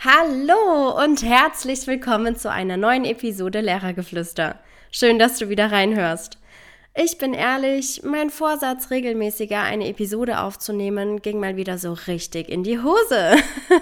Hallo und herzlich willkommen zu einer neuen Episode Lehrergeflüster. Schön, dass du wieder reinhörst. Ich bin ehrlich, mein Vorsatz, regelmäßiger eine Episode aufzunehmen, ging mal wieder so richtig in die Hose.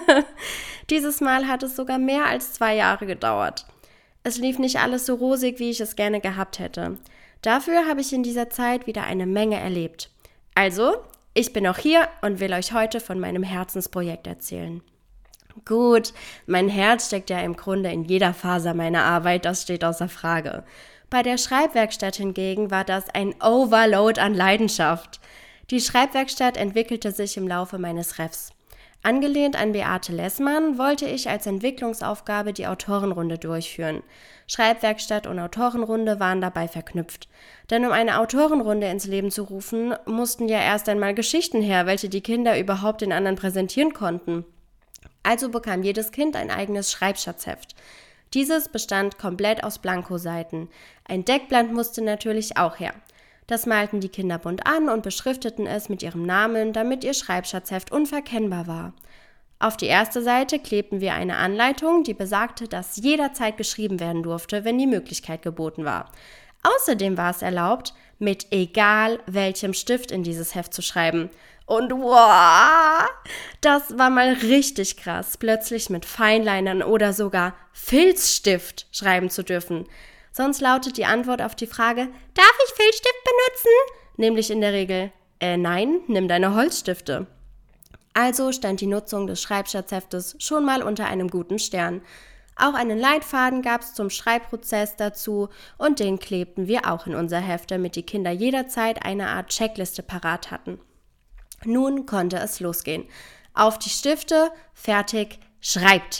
Dieses Mal hat es sogar mehr als 2 Jahre gedauert. Es lief nicht alles so rosig, wie ich es gerne gehabt hätte. Dafür habe ich in dieser Zeit wieder eine Menge erlebt. Also, ich bin auch hier und will euch heute von meinem Herzensprojekt erzählen. Gut, mein Herz steckt ja im Grunde in jeder Faser meiner Arbeit, das steht außer Frage. Bei der Schreibwerkstatt hingegen war das ein Overload an Leidenschaft. Die Schreibwerkstatt entwickelte sich im Laufe meines Refs. Angelehnt an Beate Lessmann wollte ich als Entwicklungsaufgabe die Autorenrunde durchführen. Schreibwerkstatt und Autorenrunde waren dabei verknüpft. Denn um eine Autorenrunde ins Leben zu rufen, mussten ja erst einmal Geschichten her, welche die Kinder überhaupt den anderen präsentieren konnten. Also bekam jedes Kind ein eigenes Schreibschatzheft. Dieses bestand komplett aus Blankoseiten. Ein Deckblatt musste natürlich auch her. Das malten die Kinder bunt an und beschrifteten es mit ihrem Namen, damit ihr Schreibschatzheft unverkennbar war. Auf die erste Seite klebten wir eine Anleitung, die besagte, dass jederzeit geschrieben werden durfte, wenn die Möglichkeit geboten war. Außerdem war es erlaubt, mit egal welchem Stift in dieses Heft zu schreiben. Und wow, das war mal richtig krass, plötzlich mit Feinlinern oder sogar Filzstift schreiben zu dürfen. Sonst lautet die Antwort auf die Frage, darf ich Filzstift benutzen? Nämlich in der Regel, nein, nimm deine Holzstifte. Also stand die Nutzung des Schreibschatzheftes schon mal unter einem guten Stern. Auch einen Leitfaden gab es zum Schreibprozess dazu und den klebten wir auch in unser Heft, damit die Kinder jederzeit eine Art Checkliste parat hatten. Nun konnte es losgehen. Auf die Stifte, fertig, schreibt.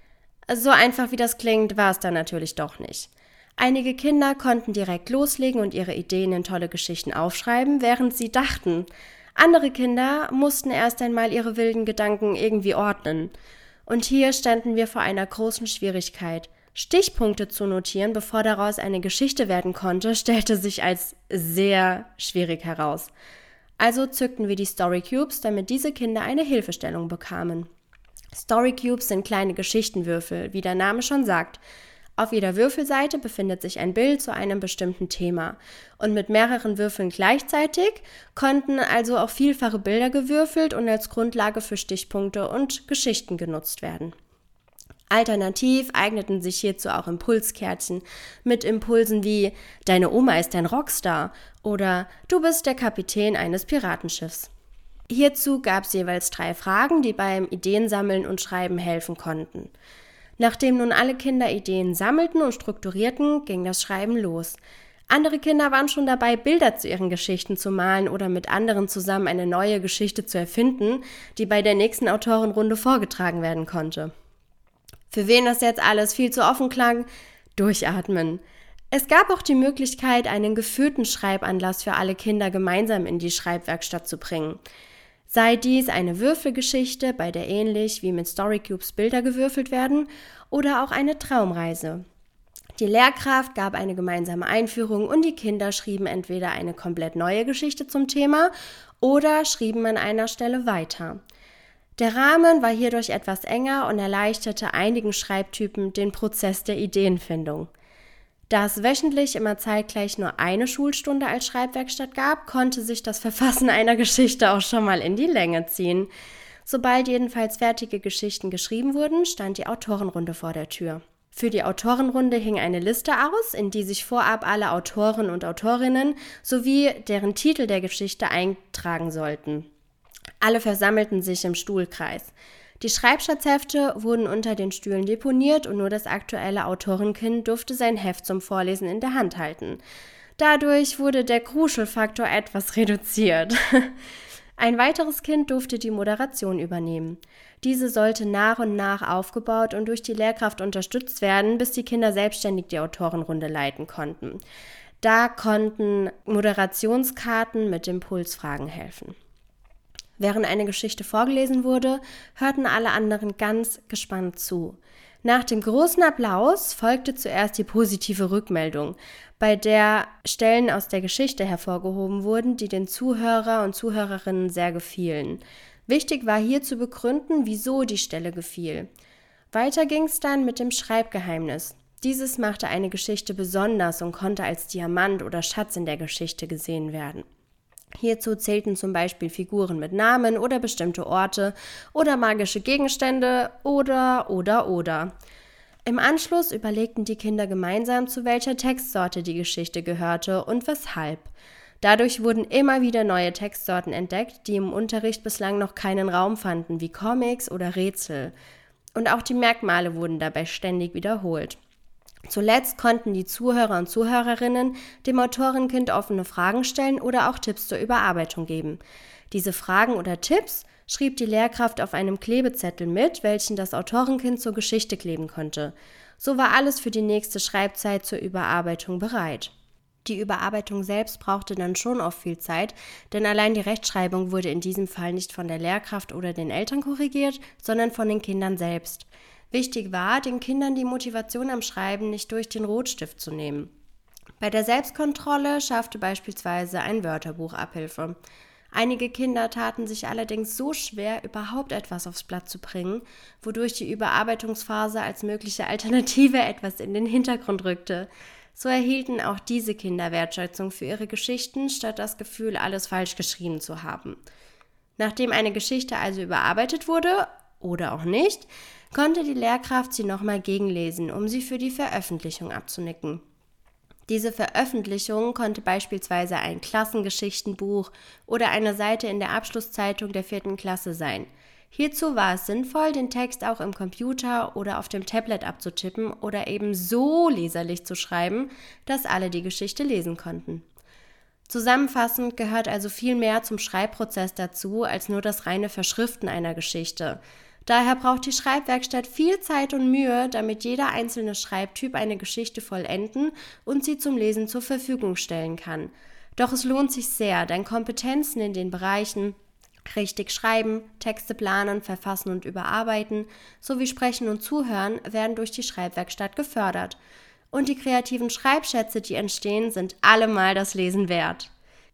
So einfach wie das klingt, war es dann natürlich doch nicht. Einige Kinder konnten direkt loslegen und ihre Ideen in tolle Geschichten aufschreiben, während sie dachten. Andere Kinder mussten erst einmal ihre wilden Gedanken irgendwie ordnen. Und hier standen wir vor einer großen Schwierigkeit. Stichpunkte zu notieren, bevor daraus eine Geschichte werden konnte, stellte sich als sehr schwierig heraus. Also zückten wir die Story Cubes, damit diese Kinder eine Hilfestellung bekamen. Story Cubes sind kleine Geschichtenwürfel, wie der Name schon sagt. Auf jeder Würfelseite befindet sich ein Bild zu einem bestimmten Thema. Und mit mehreren Würfeln gleichzeitig konnten also auch vielfache Bilder gewürfelt und als Grundlage für Stichpunkte und Geschichten genutzt werden. Alternativ eigneten sich hierzu auch Impulskärtchen mit Impulsen wie »Deine Oma ist ein Rockstar« oder »Du bist der Kapitän eines Piratenschiffs«. Hierzu gab es jeweils 3 Fragen, die beim Ideensammeln und Schreiben helfen konnten. Nachdem nun alle Kinder Ideen sammelten und strukturierten, ging das Schreiben los. Andere Kinder waren schon dabei, Bilder zu ihren Geschichten zu malen oder mit anderen zusammen eine neue Geschichte zu erfinden, die bei der nächsten Autorenrunde vorgetragen werden konnte. Für wen das jetzt alles viel zu offen klang, durchatmen. Es gab auch die Möglichkeit, einen geführten Schreibanlass für alle Kinder gemeinsam in die Schreibwerkstatt zu bringen. Sei dies eine Würfelgeschichte, bei der ähnlich wie mit Storycubes Bilder gewürfelt werden, oder auch eine Traumreise. Die Lehrkraft gab eine gemeinsame Einführung und die Kinder schrieben entweder eine komplett neue Geschichte zum Thema oder schrieben an einer Stelle weiter. Der Rahmen war hierdurch etwas enger und erleichterte einigen Schreibtypen den Prozess der Ideenfindung. Da es wöchentlich immer zeitgleich nur eine Schulstunde als Schreibwerkstatt gab, konnte sich das Verfassen einer Geschichte auch schon mal in die Länge ziehen. Sobald jedenfalls fertige Geschichten geschrieben wurden, stand die Autorenrunde vor der Tür. Für die Autorenrunde hing eine Liste aus, in die sich vorab alle Autoren und Autorinnen sowie deren Titel der Geschichte eintragen sollten. Alle versammelten sich im Stuhlkreis. Die Schreibschatzhefte wurden unter den Stühlen deponiert und nur das aktuelle Autorenkind durfte sein Heft zum Vorlesen in der Hand halten. Dadurch wurde der Gruschelfaktor etwas reduziert. Ein weiteres Kind durfte die Moderation übernehmen. Diese sollte nach und nach aufgebaut und durch die Lehrkraft unterstützt werden, bis die Kinder selbstständig die Autorenrunde leiten konnten. Da konnten Moderationskarten mit Impulsfragen helfen. Während eine Geschichte vorgelesen wurde, hörten alle anderen ganz gespannt zu. Nach dem großen Applaus folgte zuerst die positive Rückmeldung, bei der Stellen aus der Geschichte hervorgehoben wurden, die den Zuhörer und Zuhörerinnen sehr gefielen. Wichtig war hier zu begründen, wieso die Stelle gefiel. Weiter ging es dann mit dem Schreibgeheimnis. Dieses machte eine Geschichte besonders und konnte als Diamant oder Schatz in der Geschichte gesehen werden. Hierzu zählten zum Beispiel Figuren mit Namen oder bestimmte Orte oder magische Gegenstände oder. Im Anschluss überlegten die Kinder gemeinsam, zu welcher Textsorte die Geschichte gehörte und weshalb. Dadurch wurden immer wieder neue Textsorten entdeckt, die im Unterricht bislang noch keinen Raum fanden, wie Comics oder Rätsel. Und auch die Merkmale wurden dabei ständig wiederholt. Zuletzt konnten die Zuhörer und Zuhörerinnen dem Autorenkind offene Fragen stellen oder auch Tipps zur Überarbeitung geben. Diese Fragen oder Tipps schrieb die Lehrkraft auf einem Klebezettel mit, welchen das Autorenkind zur Geschichte kleben konnte. So war alles für die nächste Schreibzeit zur Überarbeitung bereit. Die Überarbeitung selbst brauchte dann schon oft viel Zeit, denn allein die Rechtschreibung wurde in diesem Fall nicht von der Lehrkraft oder den Eltern korrigiert, sondern von den Kindern selbst. Wichtig war, den Kindern die Motivation am Schreiben nicht durch den Rotstift zu nehmen. Bei der Selbstkontrolle schaffte beispielsweise ein Wörterbuch Abhilfe. Einige Kinder taten sich allerdings so schwer, überhaupt etwas aufs Blatt zu bringen, wodurch die Überarbeitungsphase als mögliche Alternative etwas in den Hintergrund rückte. So erhielten auch diese Kinder Wertschätzung für ihre Geschichten, statt das Gefühl, alles falsch geschrieben zu haben. Nachdem eine Geschichte also überarbeitet wurde, oder auch nicht, konnte die Lehrkraft sie nochmal gegenlesen, um sie für die Veröffentlichung abzunicken. Diese Veröffentlichung konnte beispielsweise ein Klassengeschichtenbuch oder eine Seite in der Abschlusszeitung der 4. Klasse sein. Hierzu war es sinnvoll, den Text auch im Computer oder auf dem Tablet abzutippen oder eben so leserlich zu schreiben, dass alle die Geschichte lesen konnten. Zusammenfassend gehört also viel mehr zum Schreibprozess dazu, als nur das reine Verschriften einer Geschichte. Daher braucht die Schreibwerkstatt viel Zeit und Mühe, damit jeder einzelne Schreibtyp eine Geschichte vollenden und sie zum Lesen zur Verfügung stellen kann. Doch es lohnt sich sehr, denn Kompetenzen in den Bereichen richtig schreiben, Texte planen, verfassen und überarbeiten sowie sprechen und zuhören werden durch die Schreibwerkstatt gefördert. Und die kreativen Schreibschätze, die entstehen, sind allemal das Lesen wert.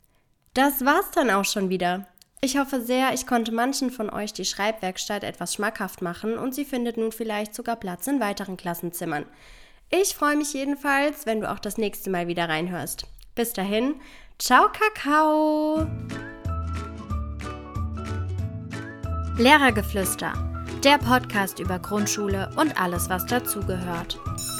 Das war's dann auch schon wieder. Ich hoffe sehr, ich konnte manchen von euch die Schreibwerkstatt etwas schmackhaft machen und sie findet nun vielleicht sogar Platz in weiteren Klassenzimmern. Ich freue mich jedenfalls, wenn du auch das nächste Mal wieder reinhörst. Bis dahin, ciao Kakao! Lehrergeflüster, der Podcast über Grundschule und alles, was dazugehört.